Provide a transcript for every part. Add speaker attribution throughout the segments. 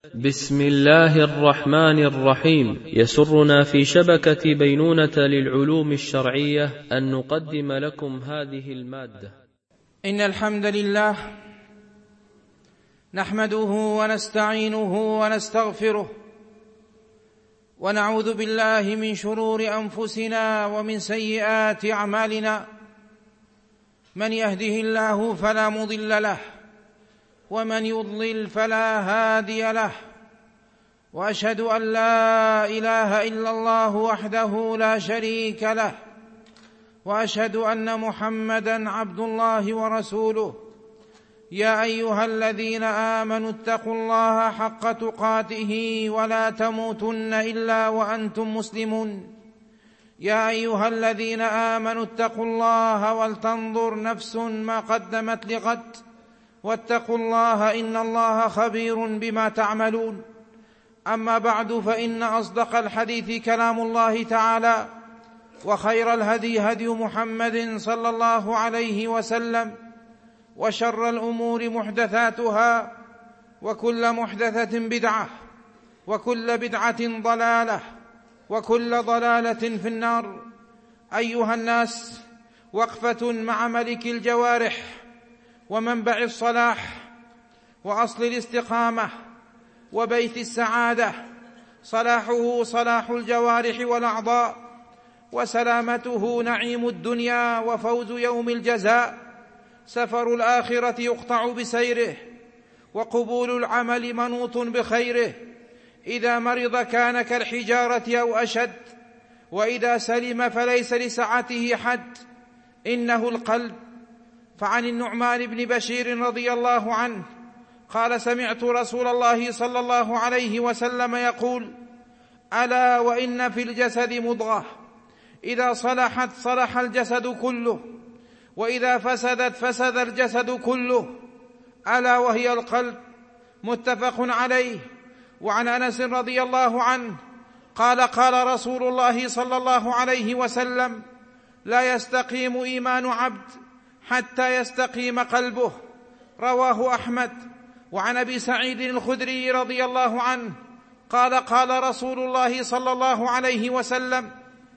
Speaker 1: بسم الله الرحمن الرحيم. يسرنا في شبكة بينونة للعلوم الشرعية أن نقدم لكم هذه المادة.
Speaker 2: إن الحمد لله نحمده ونستعينه ونستغفره ونعوذ بالله من شرور أنفسنا ومن سيئات أعمالنا. من يهده الله فلا مضل له ومن يضلل فلا هادي له، وأشهد أن لا إله إلا الله وحده لا شريك له، وأشهد أن محمدًا عبد الله ورسوله. يا أيها الذين آمنوا اتقوا الله حق تقاته ولا تموتن إلا وأنتم مسلمون. يا أيها الذين آمنوا اتقوا الله ولتنظر نفس ما قدمت لغد، واتقوا الله إن الله خبير بما تعملون. أما بعد، فإن أصدق الحديث كلام الله تعالى، وخير الهدي هدي محمد صلى الله عليه وسلم، وشر الأمور محدثاتها، وكل محدثة بدعة، وكل بدعة ضلالة، وكل ضلالة في النار. أيها الناس، وقفة مع ملك الجوارح ومنبع الصلاح وأصل الاستقامة وبيت السعادة. صلاحه صلاح الجوارح والأعضاء، وسلامته نعيم الدنيا وفوز يوم الجزاء. سفر الآخرة يقطع بسيره، وقبول العمل منوط بخيره. إذا مرض كان كالحجارة أو أشد، وإذا سلم فليس لسعته حد. إنه القلب. فعن النعمان بن بشير رضي الله عنه قال: سمعت رسول الله صلى الله عليه وسلم يقول: ألا وإن في الجسد مضغة إذا صلحت صلح الجسد كله، وإذا فسدت فسد الجسد كله، ألا وهي القلب. متفق عليه. وعن أنس رضي الله عنه قال: قال رسول الله صلى الله عليه وسلم: لا يستقيم إيمان عبد حتى يستقيم قلبه. رواه أحمد. وعن أبي سعيد الخدري رضي الله عنه قال: قال رسول الله صلى الله عليه وسلم: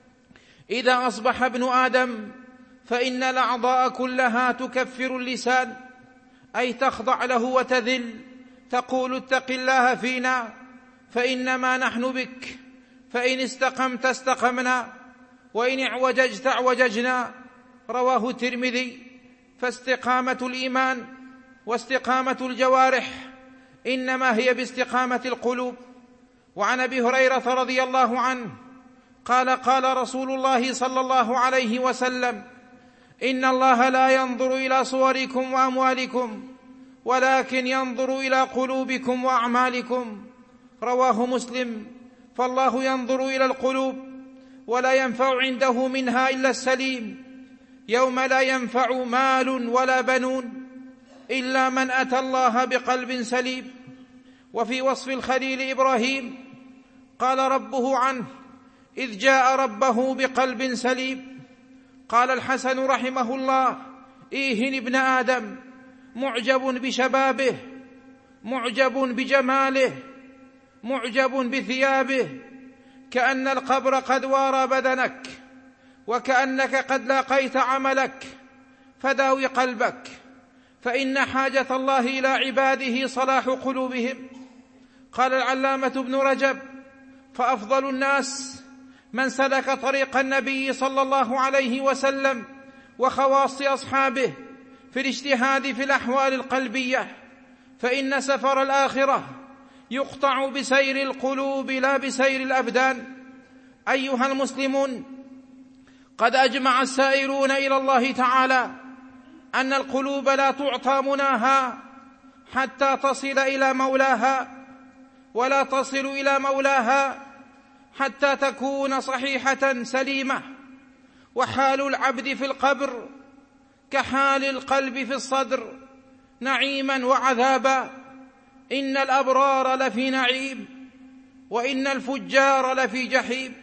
Speaker 2: إذا أصبح ابن آدم فإن الأعضاء كلها تكفر اللسان، أي تخضع له وتذل، تقول: اتق الله فينا فإنما نحن بك، فإن استقمت استقمنا، وإن اعوججت اعوججنا. رواه الترمذي. فاستقامة الإيمان واستقامة الجوارح إنما هي باستقامة القلوب. وعن أبي هريرة رضي الله عنه قال: قال رسول الله صلى الله عليه وسلم: إن الله لا ينظر إلى صوركم وأموالكم، ولكن ينظر إلى قلوبكم وأعمالكم. رواه مسلم. فالله ينظر إلى القلوب، ولا ينفع عنده منها إلا السليم، يوم لا ينفع مال ولا بنون إلا من أتى الله بقلب سليم. وفي وصف الخليل إبراهيم قال ربه عنه: إذ جاء ربه بقلب سليم. قال الحسن رحمه الله: إيهن ابن آدم معجب بشبابه، معجب بجماله، معجب بثيابه، كأن القبر قد وارى بدنك، وكأنك قد لاقيت عملك، فداوي قلبك، فإن حاجة الله إلى عباده صلاح قلوبهم. قال العلامة ابن رجب: فأفضل الناس من سلك طريق النبي صلى الله عليه وسلم وخواص أصحابه في الاجتهاد في الأحوال القلبية، فإن سفر الآخرة يقطع بسير القلوب لا بسير الأبدان. أيها المسلمون، قد أجمع السائرون إلى الله تعالى أن القلوب لا تعطى مناها حتى تصل إلى مولاها، ولا تصل إلى مولاها حتى تكون صحيحة سليمة. وحال العبد في القبر كحال القلب في الصدر، نعيما وعذابا. إن الأبرار لفي نعيم، وإن الفجار لفي جحيم.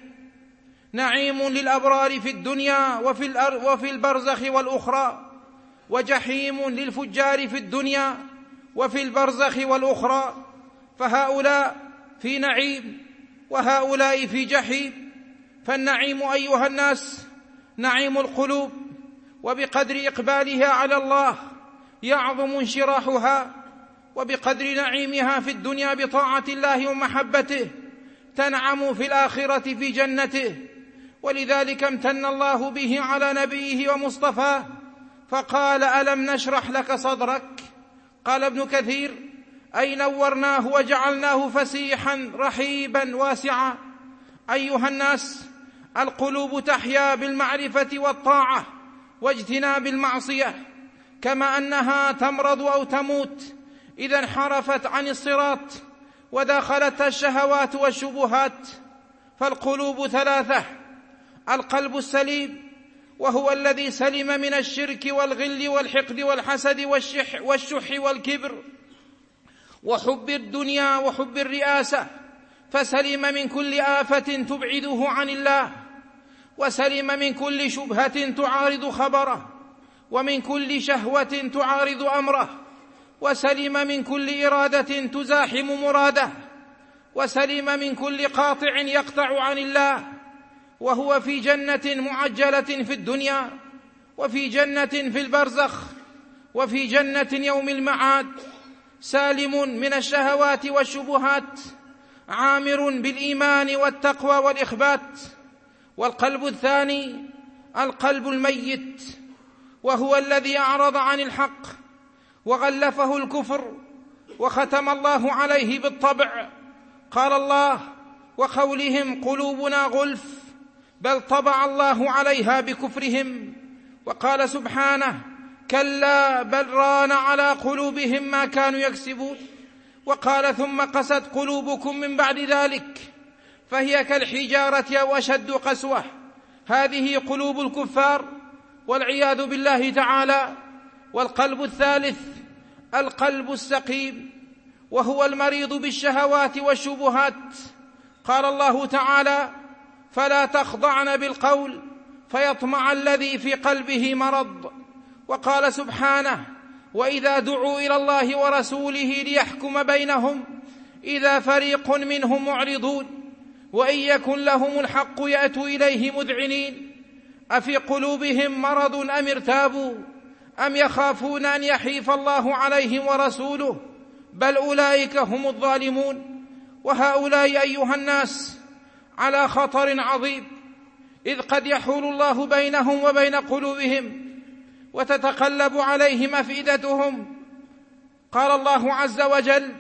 Speaker 2: نعيم للأبرار في الدنيا وفي البرزخ والأخرى، وجحيم للفجار في الدنيا وفي البرزخ والأخرى. فهؤلاء في نعيم وهؤلاء في جحيم. فالنعيم أيها الناس نعيم القلوب، وبقدر إقبالها على الله يعظم انشراحها، وبقدر نعيمها في الدنيا بطاعة الله ومحبته تنعم في الآخرة في جنته. ولذلك امتن الله به على نبيه ومصطفاه فقال: ألم نشرح لك صدرك؟ قال ابن كثير: أي نورناه وجعلناه فسيحا رحيبا واسعا. أيها الناس، القلوب تحيا بالمعرفة والطاعة واجتناب المعصية، كما أنها تمرض أو تموت إذا انحرفت عن الصراط ودخلتها الشهوات والشبهات. فالقلوب ثلاثة: القلب السليم وهو الذي سلم من الشرك والغل والحقد والحسد والشح والكبر وحب الدنيا وحب الرئاسة، فسلم من كل آفة تبعده عن الله، وسلم من كل شبهة تعارض خبره، ومن كل شهوة تعارض أمره، وسلم من كل إرادة تزاحم مراده، وسلم من كل قاطع يقطع عن الله، وهو في جنة معجلة في الدنيا، وفي جنة في البرزخ، وفي جنة يوم المعاد، سالم من الشهوات والشبهات، عامر بالإيمان والتقوى والإخبات. والقلب الثاني القلب الميت، وهو الذي أعرض عن الحق وغلفه الكفر وختم الله عليه بالطبع. قال الله: وقولهم قلوبنا غلف بل طبع الله عليها بكفرهم. وقال سبحانه: كلا بل ران على قلوبهم ما كانوا يكسبون. وقال: ثم قست قلوبكم من بعد ذلك فهي كالحجارة أو أشد قسوة. هذه قلوب الكفار والعياذ بالله تعالى. والقلب الثالث القلب السقيم، وهو المريض بالشهوات والشبهات. قال الله تعالى: فلا تخضعن بالقول فيطمع الذي في قلبه مرض. وقال سبحانه: وإذا دعوا إلى الله ورسوله ليحكم بينهم إذا فريق منهم معرضون وإن يكن لهم الحق يأتوا إليه مذعنين. أفي قلوبهم مرض أم ارتابوا أم يخافون أن يحيف الله عليهم ورسوله بل أولئك هم الظالمون. وهؤلاء أيها الناس على خطر عظيم، إذ قد يحول الله بينهم وبين قلوبهم وتتقلب عليهم أفئدتهم. قال الله عز وجل: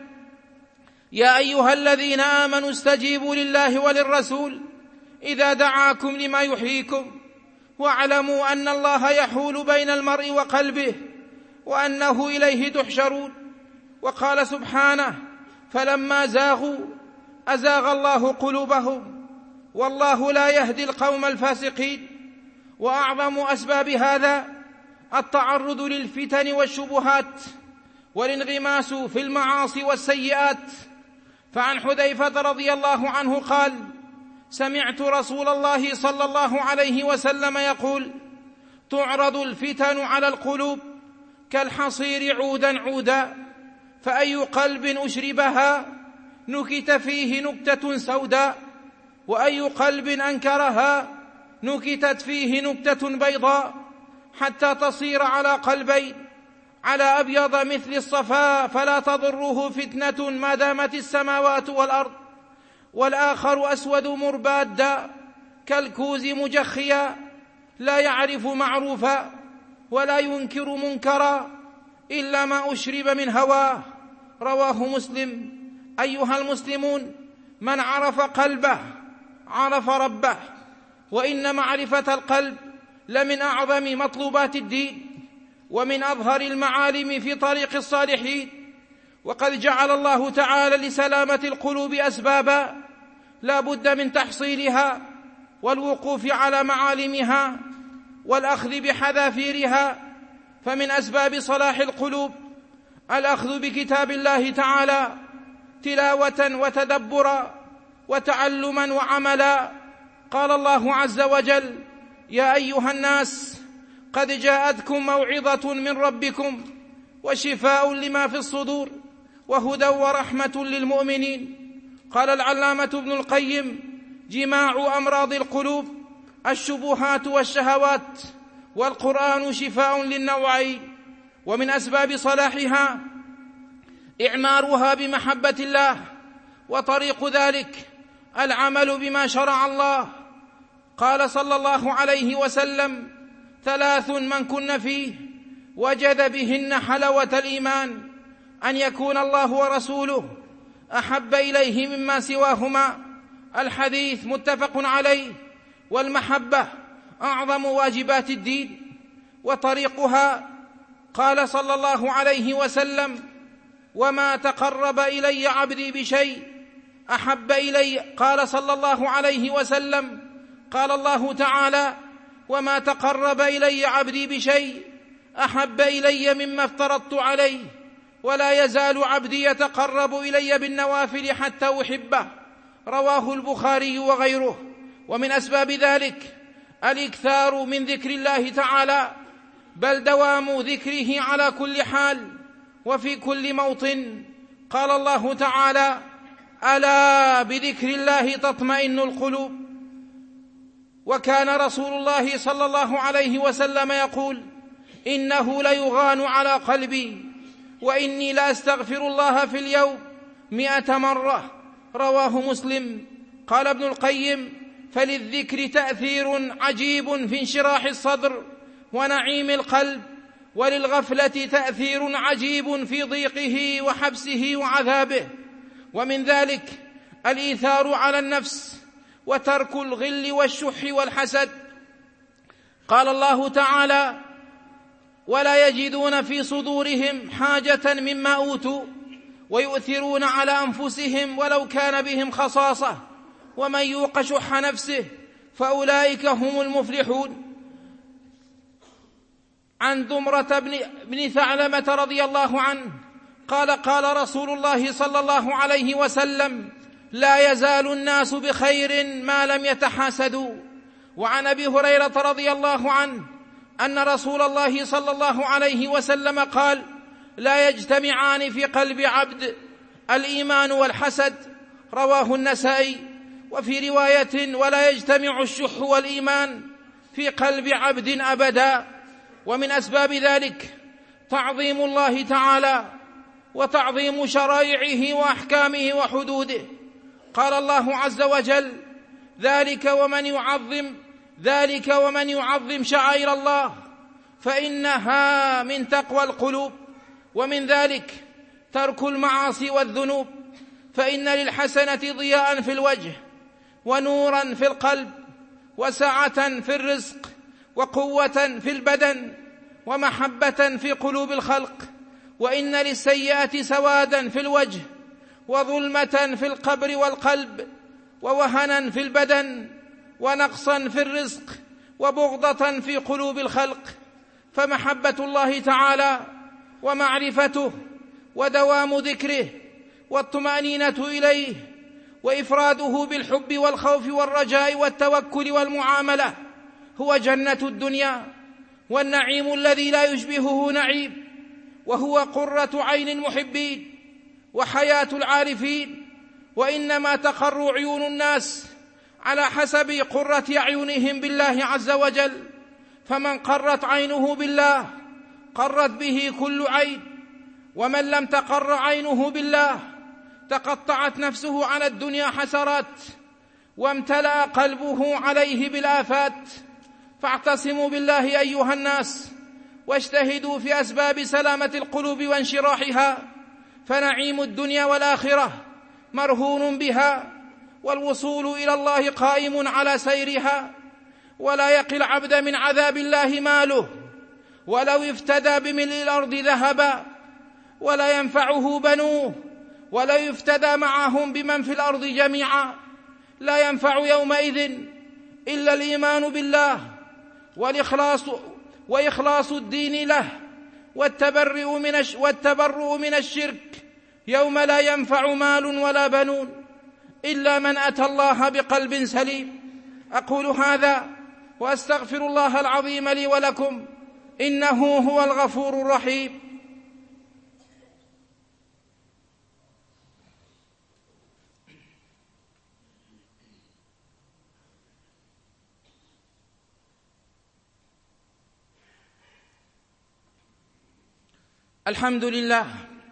Speaker 2: يا أيها الذين آمنوا استجيبوا لله وللرسول إذا دعاكم لما يحييكم واعلموا أن الله يحول بين المرء وقلبه وأنه إليه تحشرون. وقال سبحانه: فلما زاغوا أزاغ الله قلوبهم والله لا يهدي القوم الفاسقين. وأعظم أسباب هذا التعرض للفتن والشبهات والانغماس في المعاصي والسيئات. فعن حذيفة رضي الله عنه قال: سمعت رسول الله صلى الله عليه وسلم يقول: تعرض الفتن على القلوب كالحصير عودا عودا، فأي قلب أشربها نكت فيه نكتة سوداء، وأي قلب أنكرها نكتت فيه نكتة بيضاء، حتى تصير على قلبين، على أبيض مثل الصفاء فلا تضره فتنة ما دامت السماوات والأرض، والآخر أسود مربادا كالكوز مجخيا لا يعرف معروفا ولا ينكر منكرا إلا ما أشرب من هواه. رواه مسلم. أيها المسلمون، من عرف قلبه عرف ربه، وإن معرفة القلب لمن أعظم مطلوبات الدين ومن أظهر المعالم في طريق الصالحين. وقد جعل الله تعالى لسلامة القلوب أسبابا لا بد من تحصيلها والوقوف على معالمها والأخذ بحذافيرها. فمن أسباب صلاح القلوب الأخذ بكتاب الله تعالى تلاوة وتدبرا وتعلما وعملا. قال الله عز وجل: يا أيها الناس قد جاءتكم موعظة من ربكم وشفاء لما في الصدور وهدى ورحمة للمؤمنين. قال العلامة ابن القيم: جماع أمراض القلوب الشبهات والشهوات، والقرآن شفاء للنوعين. ومن أسباب صلاحها إعمارها بمحبة الله، وطريق ذلك العمل بما شرع الله. قال صلى الله عليه وسلم: 3 من كن فيه وجد بهن حلاوة الإيمان: أن يكون الله ورسوله أحب إليه مما سواهما. الحديث متفق عليه. والمحبة أعظم واجبات الدين وطريقها. قال صلى الله عليه وسلم: وما تقرب إلي عبدي بشيء أحب إلي. قال صلى الله عليه وسلم: قال الله تعالى: وما تقرب إلي عبدي بشيء أحب إلي مما افترضت عليه، ولا يزال عبدي يتقرب إلي بالنوافل حتى أحبه. رواه البخاري وغيره. ومن أسباب ذلك الإكثار من ذكر الله تعالى، بل دوام ذكره على كل حال وفي كل موطن. قال الله تعالى: ألا بذكر الله تطمئن القلوب. وكان رسول الله صلى الله عليه وسلم يقول: إنه ليغان على قلبي، وإني لأستغفر الله في اليوم 100 مرة. رواه مسلم. قال ابن القيم: فللذكر تأثير عجيب في انشراح الصدر ونعيم القلب، وللغفلة تأثير عجيب في ضيقه وحبسه وعذابه. ومن ذلك الإيثار على النفس وترك الغل والشح والحسد. قال الله تعالى: ولا يجدون في صدورهم حاجة مما أوتوا ويؤثرون على أنفسهم ولو كان بهم خصاصة ومن يوق شح نفسه فأولئك هم المفلحون. عن ضمرة بن ثعلبة رضي الله عنه قال: قال رسول الله صلى الله عليه وسلم: لا يزال الناس بخير ما لم يتحاسدوا. وعن أبي هريرة رضي الله عنه أن رسول الله صلى الله عليه وسلم قال: لا يجتمعان في قلب عبد الإيمان والحسد. رواه النسائي. وفي رواية: ولا يجتمع الشح والإيمان في قلب عبد أبدا. ومن أسباب ذلك تعظيم الله تعالى وتعظيم شرائعه وأحكامه وحدوده. قال الله عز وجل: ذلك ومن يعظم شعائر الله فإنها من تقوى القلوب. ومن ذلك ترك المعاصي والذنوب، فإن للحسنة ضياء في الوجه ونورا في القلب وسعة في الرزق وقوة في البدن ومحبة في قلوب الخلق. وإن للسيئة سوادا في الوجه وظلمة في القبر والقلب ووهنا في البدن ونقصا في الرزق وبغضة في قلوب الخلق. فمحبة الله تعالى ومعرفته ودوام ذكره والطمأنينة إليه وإفراده بالحب والخوف والرجاء والتوكل والمعاملة هو جنة الدنيا والنعيم الذي لا يشبهه نعيم، وهو قرة عين المحبين وحياة العارفين. وإنما تقر عيون الناس على حسب قرة أعينهم بالله عز وجل، فمن قرت عينه بالله قرت به كل عين، ومن لم تقر عينه بالله تقطعت نفسه على الدنيا حسرات وامتلأ قلبه عليه بالآفات. فاعتصموا بالله أيها الناس واجتهدوا في أسباب سلامة القلوب وانشراحها، فنعيم الدنيا والآخرة مرهون بها، والوصول إلى الله قائم على سيرها. ولا يقي العبد من عذاب الله ماله ولو افتدى بملء الأرض ذهبا، ولا ينفعه بنوه ولا يفتدى معهم بمن في الأرض جميعا. لا ينفع يومئذ إلا الإيمان بالله وإخلاص الدين له والتبرؤ من الشرك، يوم لا ينفع مال ولا بنون إلا من أتى الله بقلب سليم. أقول هذا وأستغفر الله العظيم لي ولكم، إنه هو الغفور الرحيم. الحمد لله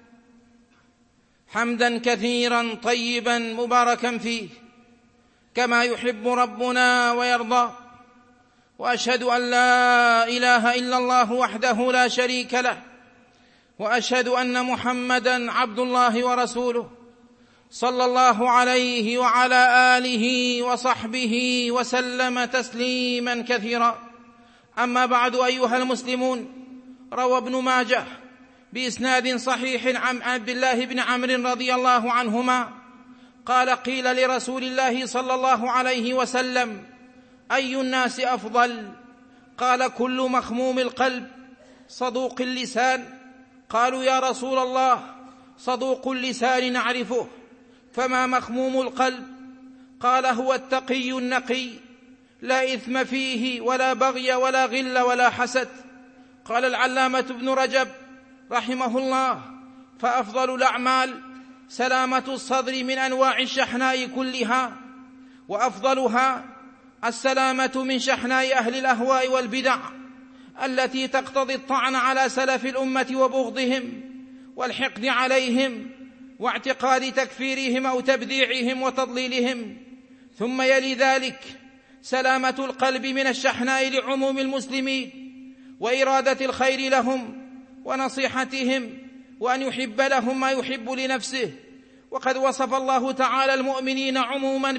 Speaker 2: حمدا كثيرا طيبا مباركا فيه كما يحب ربنا ويرضى، وأشهد أن لا إله إلا الله وحده لا شريك له، وأشهد أن محمدا عبد الله ورسوله صلى الله عليه وعلى آله وصحبه وسلم تسليما كثيرا. أما بعد أيها المسلمون، روى ابن ماجه بإسناد صحيح عن عبد الله بن عمرو رضي الله عنهما قال: قيل لرسول الله صلى الله عليه وسلم: أي الناس أفضل؟ قال: كل مخموم القلب صدوق اللسان. قالوا: يا رسول الله، صدوق اللسان نعرفه، فما مخموم القلب؟ قال: هو التقي النقي، لا إثم فيه ولا بغي ولا غل ولا حسد. قال العلامة ابن رجب رحمه الله: فأفضل الأعمال سلامة الصدر من أنواع الشحناء كلها، وأفضلها السلامة من شحناء أهل الأهواء والبدع التي تقتضي الطعن على سلف الأمة وبغضهم والحقد عليهم واعتقاد تكفيرهم أو تبديعهم وتضليلهم. ثم يلي ذلك سلامة القلب من الشحناء لعموم المسلمين وإرادة الخير لهم ونصيحتهم، وأن يحب لهم ما يحب لنفسه. وقد وصف الله تعالى المؤمنين عموما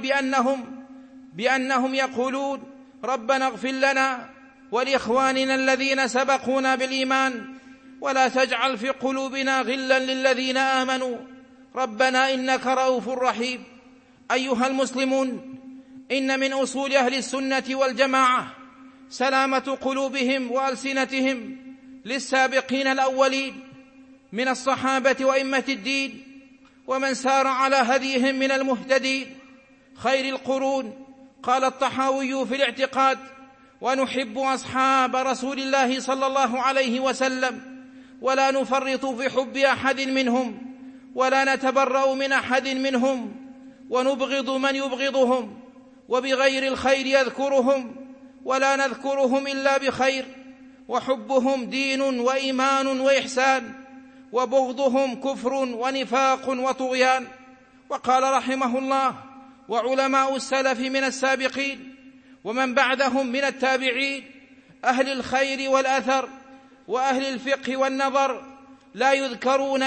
Speaker 2: بأنهم يقولون: ربنا اغفر لنا ولإخواننا الذين سبقونا بالإيمان ولا تجعل في قلوبنا غلا للذين آمنوا ربنا إنك رؤوف رحيم. أيها المسلمون، إن من أصول أهل السنة والجماعة سلامة قلوبهم وألسنتهم للسابقين الأولين من الصحابة وأئمة الدين ومن سار على هديهم من المهتدين خير القرون. قال الطحاوي في الاعتقاد: ونحب أصحاب رسول الله صلى الله عليه وسلم ولا نفرط في حب أحد منهم ولا نتبرأ من أحد منهم ونبغض من يبغضهم، وبغير الخير يذكرهم ولا نذكرهم إلا بخير، وحبهم دين وإيمان وإحسان، وبغضهم كفر ونفاق وطغيان. وقال رحمه الله: وعلماء السلف من السابقين ومن بعدهم من التابعين أهل الخير والأثر وأهل الفقه والنظر لا يذكرون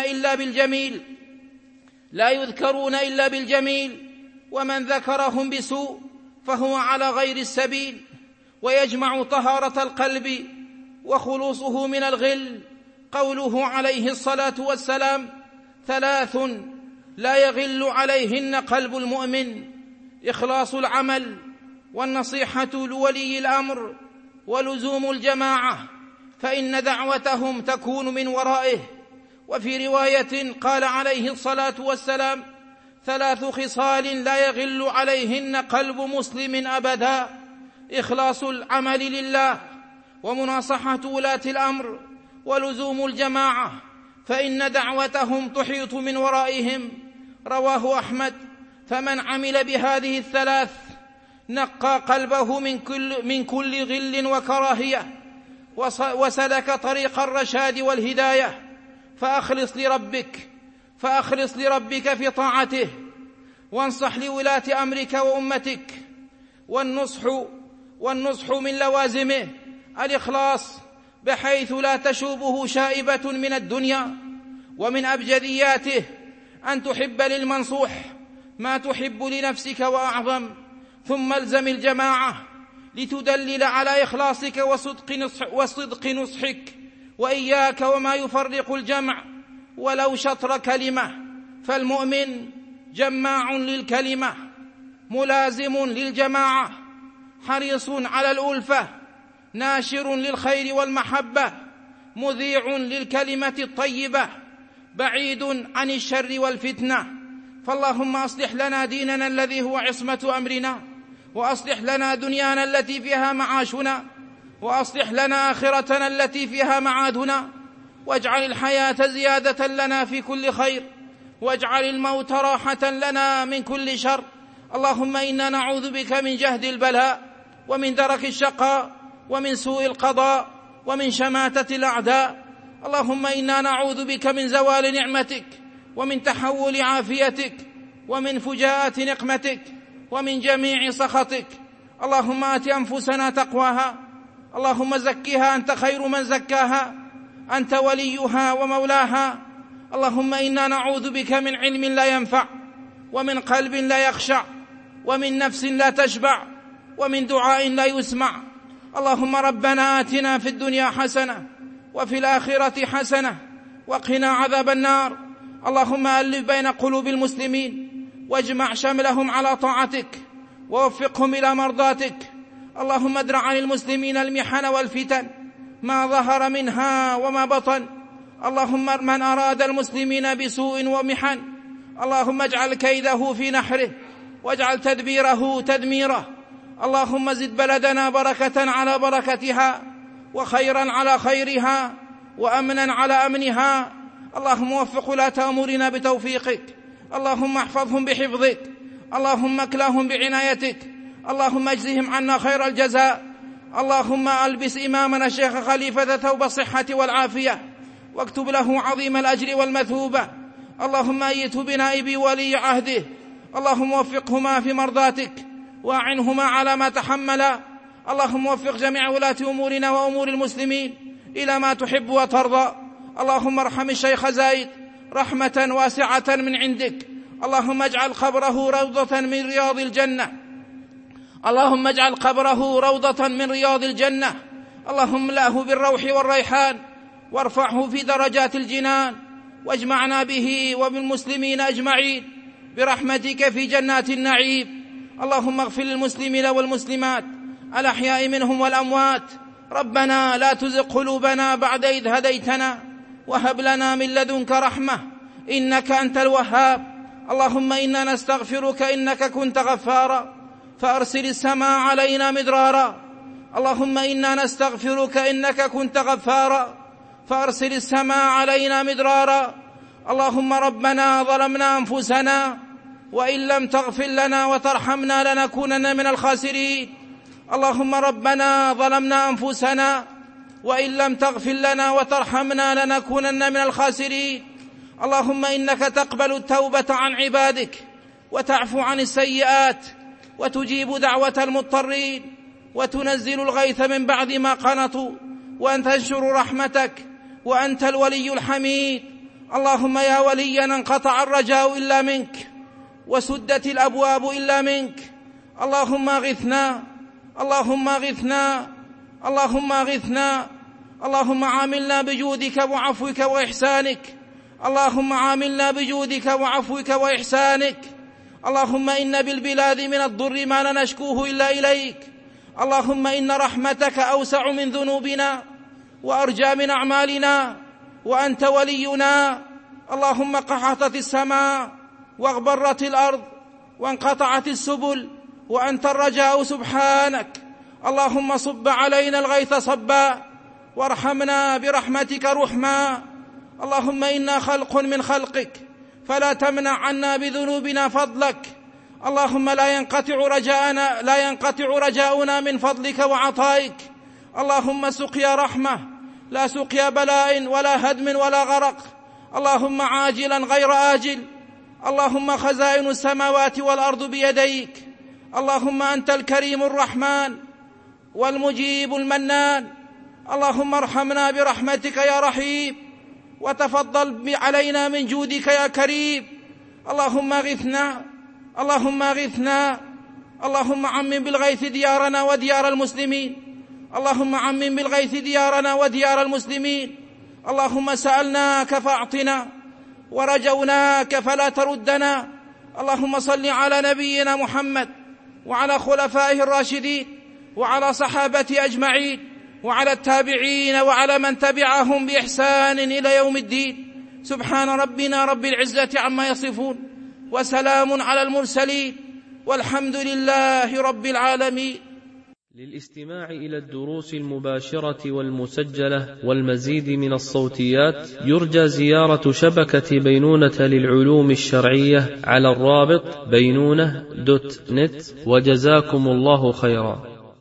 Speaker 2: إلا بالجميل، ومن ذكرهم بسوء فهو على غير السبيل. ويجمع طهارة القلب وخلوصه من الغل قوله عليه الصلاة والسلام: 3 لا يغل عليهن قلب المؤمن: إخلاص العمل، والنصيحة لولي الأمر، ولزوم الجماعة، فإن دعوتهم تكون من ورائه. وفي رواية قال عليه الصلاة والسلام: 3 خصال لا يغل عليهن قلب مسلم أبدا: إخلاص العمل لله، ومناصحة ولاة الأمر، ولزوم الجماعة، فإن دعوتهم تحيط من ورائهم. رواه أحمد. فمن عمل بهذه ال3 نقى قلبه من كل غل وكراهية، وسلك طريق الرشاد والهداية. فأخلص لربك في طاعته، وانصح لولاة أمرك وأمتك. والنصح من لوازمه الإخلاص، بحيث لا تشوبه شائبة من الدنيا. ومن أبجدياته أن تحب للمنصوح ما تحب لنفسك وأعظم. ثم الزم الجماعة لتدلل على إخلاصك وصدق نصحك، وإياك وما يفرق الجمع ولو شطر كلمة. فالمؤمن جماع للكلمة، ملازم للجماعة، حريص على الألفة، ناشر للخير والمحبة، مذيع للكلمة الطيبة، بعيد عن الشر والفتنة. فاللهم أصلح لنا ديننا الذي هو عصمة أمرنا، وأصلح لنا دنيانا التي فيها معاشنا، وأصلح لنا آخرتنا التي فيها معادنا، واجعل الحياة زيادة لنا في كل خير، واجعل الموت راحة لنا من كل شر. اللهم إنا نعوذ بك من جهد البلاء، ومن درك الشقاء، ومن سوء القضاء، ومن شماتة الأعداء. اللهم إنا نعوذ بك من زوال نعمتك ومن تحول عافيتك ومن فجاءة نقمتك ومن جميع سخطك. اللهم آت أنفسنا تقواها، اللهم زكها أنت خير من زكاها، أنت وليها ومولاها. اللهم إنا نعوذ بك من علم لا ينفع، ومن قلب لا يخشع، ومن نفس لا تشبع، ومن دعاء لا يسمع. اللهم ربنا آتنا في الدنيا حسنة وفي الآخرة حسنة وقنا عذاب النار. اللهم ألف بين قلوب المسلمين واجمع شملهم على طاعتك ووفقهم إلى مرضاتك. اللهم ادرع عن المسلمين المحن والفتن ما ظهر منها وما بطن. اللهم من أراد المسلمين بسوء ومحن اللهم اجعل كيده في نحره واجعل تدبيره تدميره. اللهم زد بلدنا بركة على بركتها وخيرا على خيرها وأمنا على أمنها. اللهم وفق ولاة أمورنا بتوفيقك، اللهم احفظهم بحفظك، اللهم اكلهم بعنايتك، اللهم اجزهم عنا خير الجزاء. اللهم ألبس إمامنا الشيخ خليفة ثوب الصحة والعافية واكتب له عظيم الأجر والمثوبة. اللهم أيته بنائب ولي عهده، اللهم وفقهما في مرضاتك وأعنهما على ما تحملا. اللهم وفق جميع ولاة أمورنا وأمور المسلمين إلى ما تحب وترضى. اللهم ارحم الشيخ زايد رحمة واسعة من عندك. اللهم اجعل قبره روضة من رياض الجنة، اللهم اجعل قبره روضة من رياض الجنة. اللهم املأه بالروح والريحان وارفعه في درجات الجنان، واجمعنا به وبالمسلمين أجمعين برحمتك في جنات النعيم. اللهم اغفر للمسلمين والمسلمات الأحياء منهم والأموات. ربنا لا تزغ قلوبنا بعد إذ هديتنا وهب لنا من لدنك رحمة إنك أنت الوهاب. اللهم إنا نستغفرك إنك كنت غفارا فأرسل السماء علينا مدرارا. اللهم إنا نستغفرك إنك كنت غفارا فأرسل السماء علينا مدرارا. اللهم ربنا ظلمنا أنفسنا وإن لم تغفر لنا وترحمنا لنكونن من الخاسرين. اللهم ربنا ظلمنا أنفسنا وإن لم تغفر لنا وترحمنا لنكونن من الخاسرين. اللهم إنك تقبل التوبة عن عبادك وتعفو عن السيئات وتجيب دعوة المضطرين وتنزل الغيث من بعد ما قنطوا وأن تنشر رحمتك وأنت الولي الحميد. اللهم يا ولينا انقطع الرجاء إلا منك وسدت الأبواب إلا منك. اللهم اغثنا، اللهم اغثنا، اللهم اغثنا. اللهم عاملنا بجودك وعفوك وإحسانك، اللهم عاملنا بجودك وعفوك وإحسانك. اللهم إن بالبلاد من الضر ما لا نشكوه إلا إليك. اللهم إن رحمتك أوسع من ذنوبنا وأرجى من أعمالنا وأنت ولينا. اللهم قحطت السماء واغبرت الأرض وانقطعت السبل وأنت الرجاء سبحانك. اللهم صب علينا الغيث صبا وارحمنا برحمتك رحما. اللهم إنا خلق من خلقك فلا تمنع عنا بذنوبنا فضلك. اللهم لا ينقطع رجاؤنا من فضلك وعطائك. اللهم سقيا رحمة لا سقيا بلاء ولا هدم ولا غرق. اللهم عاجلا غير آجل. اللهم خزائن السماوات والأرض بيديك. اللهم أنت الكريم الرحمن والمجيب المنان. اللهم ارحمنا برحمتك يا رحيم وتفضل علينا من جودك يا كريم. اللهم اغثنا، اللهم اغثنا. اللهم عمم بالغيث ديارنا وديار المسلمين، اللهم عمم بالغيث ديارنا وديار المسلمين. اللهم سألناك فأعطنا ورجوناك فلا تردنا. اللهم صل على نبينا محمد وعلى خلفائه الراشدين وعلى صحابته أجمعين وعلى التابعين وعلى من تبعهم بإحسان إلى يوم الدين. سبحان ربنا رب العزة عما يصفون وسلام على المرسلين والحمد لله رب العالمين.
Speaker 1: للاستماع إلى الدروس المباشرة والمسجلة والمزيد من الصوتيات يرجى زيارة شبكة بينونة للعلوم الشرعية على الرابط بينونة.net. وجزاكم الله خيرا.